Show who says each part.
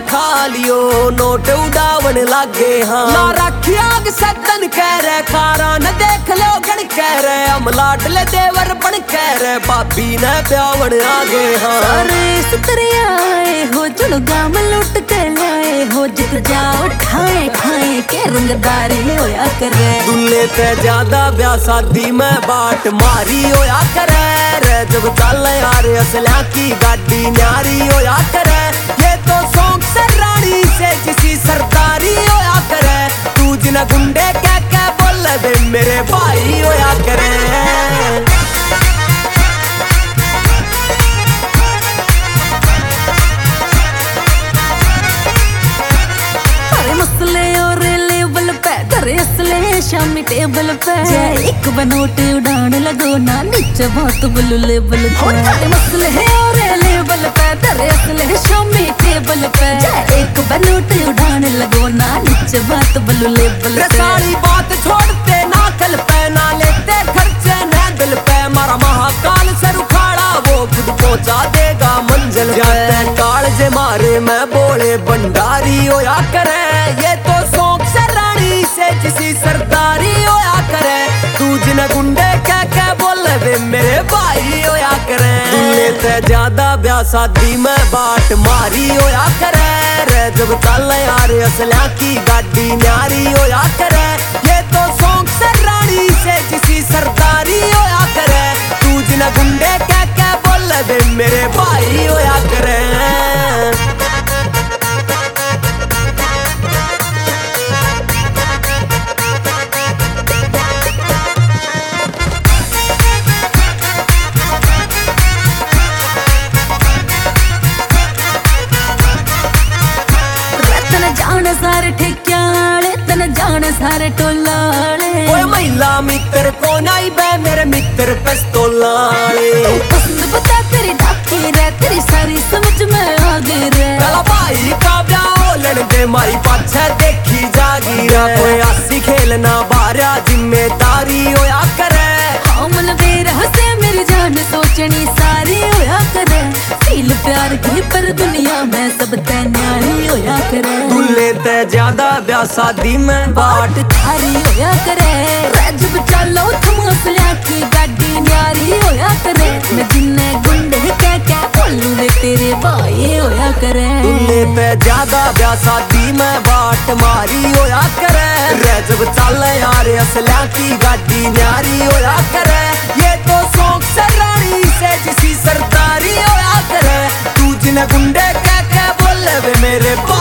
Speaker 1: खा लियो नोट उड़ावन लागे हाँ ना रखी आग सतन कह रहे खारा न देख लो गण कह रहे हम लाडले देवर बन कह रहे भाभी न ब्यावन आगे हाँ
Speaker 2: सारे सतरे आए हो चलो गाम लुट के लाए हो जित जाओ खाए खाए के रंगदारी होया करे
Speaker 1: दूल्हे ते ज्यादा ब्याह शादी में बाट मारी होया करे रे जब चल यार असला की गाड़ी न्यारी होया करे ये तो शौक से रानी से किसी सरदारी होया करे तू जिन गुंडे क्या बोल बे मेरे भाई होया करे
Speaker 2: असले शामी टेबल पे एक बनोट उड़ान लगो ना नीचे बहुत बुलू लेबल पे मसले है और लेबल पे तेरे असले शामी टेबल पे एक बनोट उड़ान लगो ना नीचे बहुत बुलू लेबल पे
Speaker 1: सारी बात छोड़ते ना कल पे ना लेते खर्चे न दिल पे मारा महाकाल सर उखाड़ा वो खुद पहुंचा देगा मंजिल जाते काल जे मारे मैं बोले भंडारी होया करे ये तो शौक से रानी से किसी सरदारी होया करे तू जिन गुंडे क्या बोले वे मेरे भाई होया करे दूल्हे ते ज्यादा ब्याह शादी में बाट मारी होया करे रे जब चल यार असला की गाड़ी न्यारी होया करे ये तो शौक से रानी से किसी सरदारी होया करे तू जिन गुंडे क्या बोले वे मेरे भाई होया करे
Speaker 2: सारे ठेक्याले तन जान सारे टोलाले
Speaker 1: ओए महिला मित्र को नहीं बे मेरे मित्र पिस्तौलाले
Speaker 2: पसंद बता तेरी डाकी रे तेरी सारी समझ में आ गई रे
Speaker 1: कला भाई का ब्याह लड़ दे मारी पाछे देखी जागी रे कोई आसी खेलना बारा जिम्मेदारी होया करे
Speaker 2: हमल बेर हंसे मेरी जान सोचनी सारी होया करे फील प्यार की पर दुनिया में सब ते न्यारी होया करे
Speaker 1: दूल्हे ते ज्यादा ब्याह शादी में
Speaker 2: बाट थारी होया करे जब चलो थमसलिया की गाड़ी न्यारी होया करे मैं जिन्ने गुंडे क्या बोलूं रे तेरे भाई होया करे
Speaker 1: दूल्हे ते ज्यादा ब्याह शादी में बाट मारी होया करे रे जब चल यार असला की गाड़ी न्यारी होया करे ये तो शौक से रानी से किसी सरदारी होया करे तू जिन गुंडे क्या बोले वे मेरे